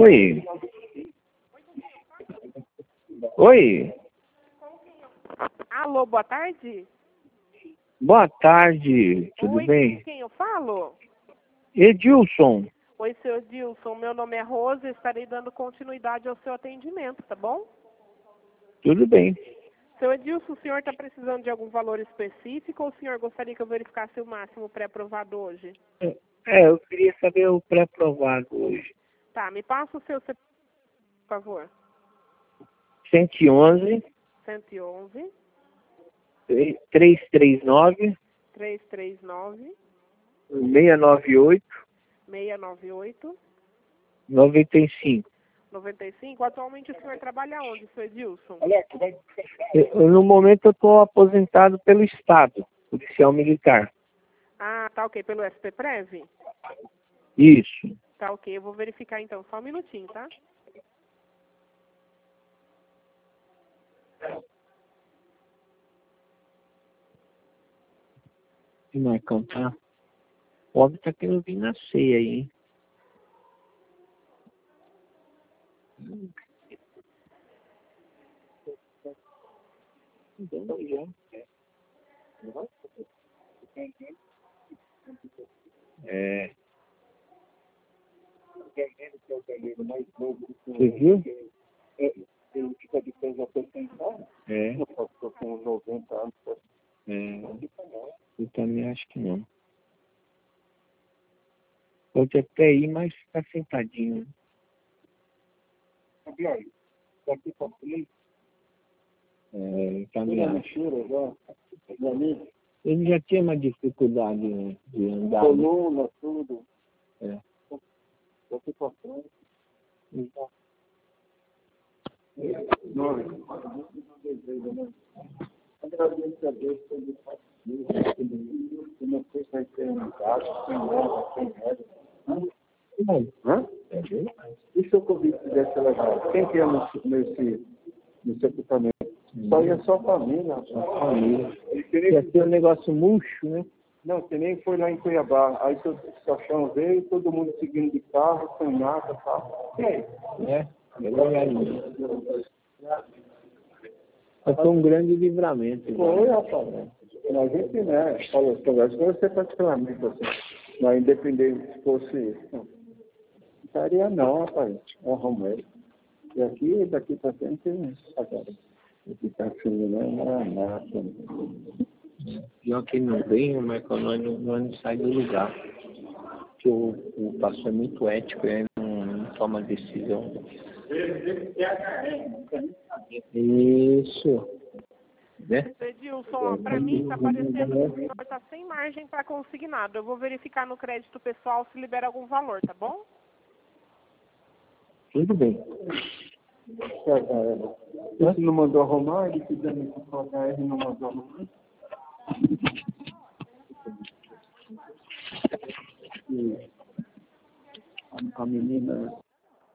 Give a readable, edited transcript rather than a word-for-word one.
Oi. Oi. Alô, boa tarde? Boa tarde. Tudo Oi, bem? com quem eu falo? Edilson. Oi, seu Edilson. Meu nome é Rosa. Estarei dando continuidade ao seu atendimento, tá bom? Tudo bem. Seu Edilson, o senhor está precisando de algum valor específico ou o senhor gostaria que eu verificasse o máximo pré-aprovado hoje? Eu queria saber o pré-aprovado hoje. Tá, me passa o seu CPF, por favor. 111 111 339 339 698 698 95. 95. Atualmente o senhor trabalha onde, seu Edilson? No momento eu estou aposentado pelo Estado, policial militar. Ah, tá ok. Pelo SPPrev? Isso. Tá ok. Eu vou verificar então. Só um minutinho, tá? E Marcão, tá? O homem tá querendo vir na ceia aí, hein? É. Você viu? Ele fica de coisa aposentada. É. Eu estou com 90 anos. Eu também acho que não. Pode até ir, mas ficar sentadinho. Né? Sabia aí? Daqui para frente, Eu também acho. mexura já. Meu amigo, Ele já tinha uma dificuldade, né, de andar. Né? coluna, tudo. É. Daqui para frente. Exato. Não, agradeço a Deus por ele fazer isso. Eu não sei se vai ter um gasto, sem regra. Hã? E se o Covid tivesse levado? Quem que ia nesse equipamento? Só ia só a família. A família. Ia ser um negócio murcho, né? Não, que nem foi lá em Cuiabá. Aí o caixão veio, todo mundo seguindo de carro, sem nada, tá? E aí? Foi um grande livramento. Foi, rapaz. A gente, né, falou, conversa com você particularmente, assim. Mas independente se fosse. Não estaria não, rapaz. É um Romero. E aqui, daqui para frente, agora. Aqui tá filho, né? Não é nada. Pior que não vem, mas nós não sai do lugar. Porque o pastor é muito ético, ele não toma decisão. Isso. Né? Edilson, para mim está parecendo que o senhor está sem margem para consignado. Eu vou verificar no crédito pessoal se libera algum valor, tá bom? Tudo bem. Você não mandou arrumar? Ele pedindo que pagar, ele não mandou arrumar? A menina